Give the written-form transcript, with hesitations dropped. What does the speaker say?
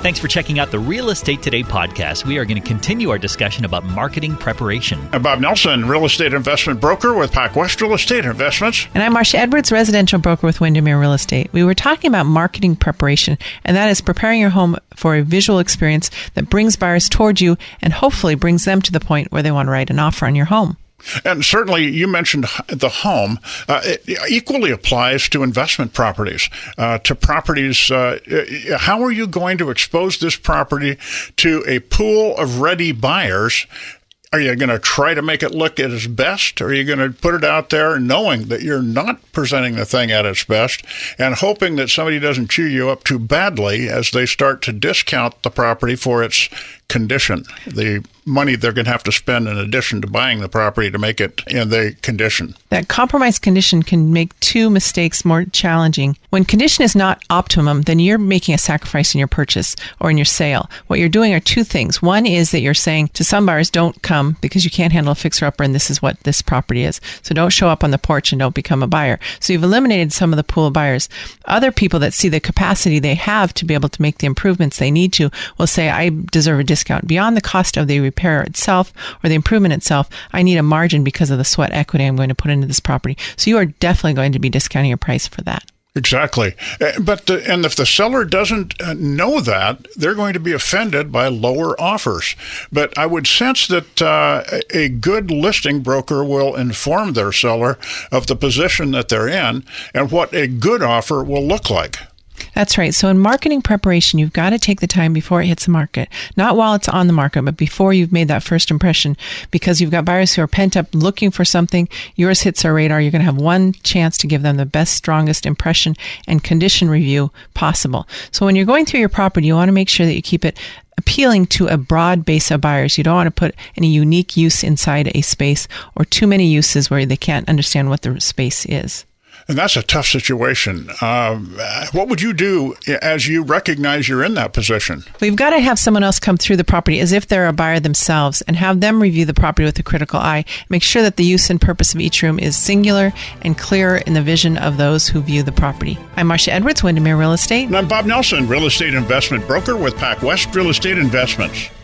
Thanks for checking out the Real Estate Today podcast. We are going to continue our discussion about marketing preparation. I'm Bob Nelson, real estate investment broker with PacWest Real Estate Investments. And I'm Marcia Edwards, residential broker with Windermere Real Estate. We were talking about marketing preparation, and that is preparing your home for a visual experience that brings buyers toward you and hopefully brings them to the point where they want to write an offer on your home. And certainly, you mentioned the home. It equally applies to investment properties. To properties, how are you going to expose this property to a pool of ready buyers? Are you going to try to make it look at its best? Or are you going to put it out there knowing that you're not presenting the thing at its best and hoping that somebody doesn't chew you up too badly as they start to discount the property for its condition, the money they're going to have to spend in addition to buying the property to make it in the condition? That compromised condition can make two mistakes more challenging. When condition is not optimum, then you're making a sacrifice in your purchase or in your sale. What you're doing are two things. One is that you're saying to some buyers, don't come because you can't handle a fixer-upper and this is what this property is. So don't show up on the porch and don't become a buyer. So you've eliminated some of the pool of buyers. Other people that see the capacity they have to be able to make the improvements they need to will say, I deserve a discount. Beyond the cost of the repair itself or the improvement itself, I need a margin because of the sweat equity I'm going to put into this property. So you are definitely going to be discounting your price for that. Exactly. And if the seller doesn't know that, they're going to be offended by lower offers. But I would sense that a good listing broker will inform their seller of the position that they're in and what a good offer will look like. That's right. So in marketing preparation, you've got to take the time before it hits the market, not while it's on the market, but before you've made that first impression, because you've got buyers who are pent up looking for something. Yours hits their radar. You're going to have one chance to give them the best, strongest impression and condition review possible. So when you're going through your property, you want to make sure that you keep it appealing to a broad base of buyers. You don't want to put any unique use inside a space or too many uses where they can't understand what the space is. And that's a tough situation. What would you do as you recognize you're in that position? We've got to have someone else come through the property as if they're a buyer themselves and have them review the property with a critical eye. Make sure that the use and purpose of each room is singular and clear in the vision of those who view the property. I'm Marcia Edwards, Windermere Real Estate. And I'm Bob Nelson, real estate investment broker with PacWest Real Estate Investments.